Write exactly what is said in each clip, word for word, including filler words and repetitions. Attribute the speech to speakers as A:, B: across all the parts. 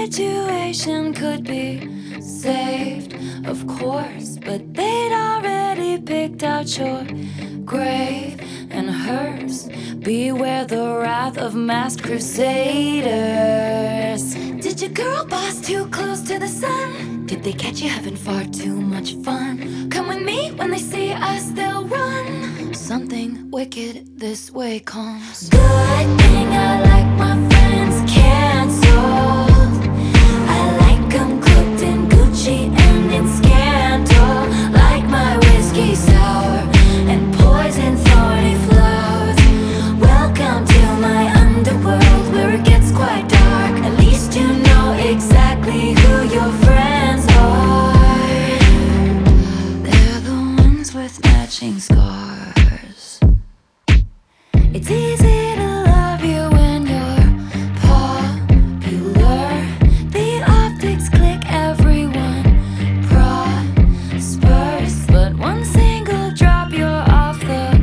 A: situation could be saved, of course, but they'd already picked out your grave and hers. Beware the wrath of masked crusaders. Did your girl boss too close to the sun? Did they catch you having far too much fun? Come with me, when they see us they'll run. Something wicked this way comes. Good thing I like my friends canceled. I like them cooked in Gucci and in Scandal. Like my whiskey sour and poison thorny flowers. Welcome to my underworld where it gets quite dark. At least you know exactly who your friends are. They're the ones with matching scars. It's easy to love you when you're popular. The optics click, everyone prospers. But one single drop, you're off the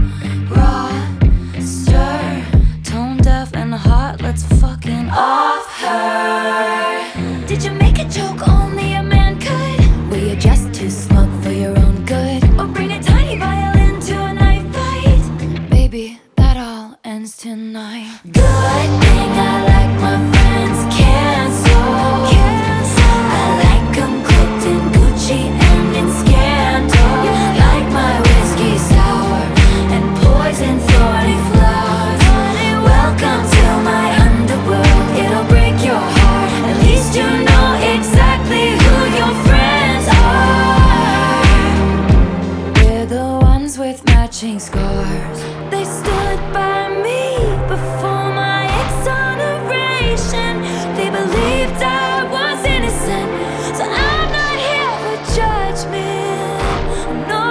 A: roster. Tone deaf and hot, let's fucking off her. Did you make a joke only a man could? Were you just too smug for your own good? Or bring a tiny violin to a knife fight? Baby, that all ends tonight. Good thing I like my friends canceled. I like them cooked in Gucci and in Scandal. Like my whiskey sour and poison thorny flowers. Welcome to my underworld, it'll break your heart. At least you know exactly who your friends are. We're the ones with matching scars. They stood by me before my exoneration. They believed I was innocent, so I'm not here for judgment, no.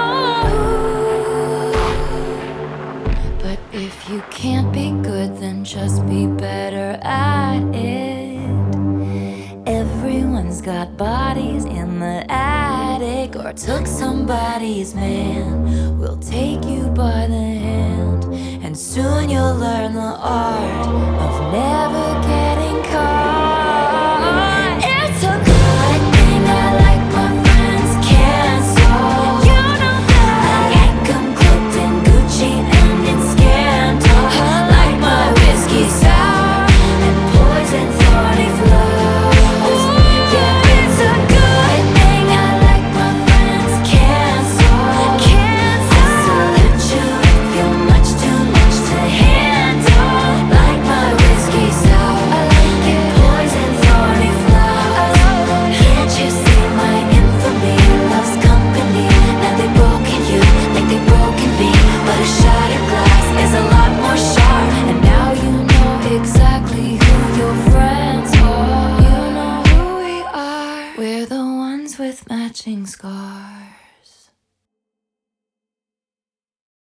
A: But if you can't be good, then just be better at it. Everyone's got bodies in the attic, or took somebody's man. We'll take you by the hand, and soon you'll learn the art of never getting caught. It's a good thing I like my friends canceled. You know that I like them cooked in Gucci and in Scandal. Like my whiskey sour and poison thorny flowers. Yeah, it's a good thing I like my friends canceled. I salute you if you're much too much to handle. Like my whiskey sour and poison thorny flowers. Can't you see my infamy loves company? Now they've broken you like they've broken me, but a shattered glass is a lot more sharp. And now you know exactly who your friends are. You know who we are. We're the ones with matching scars.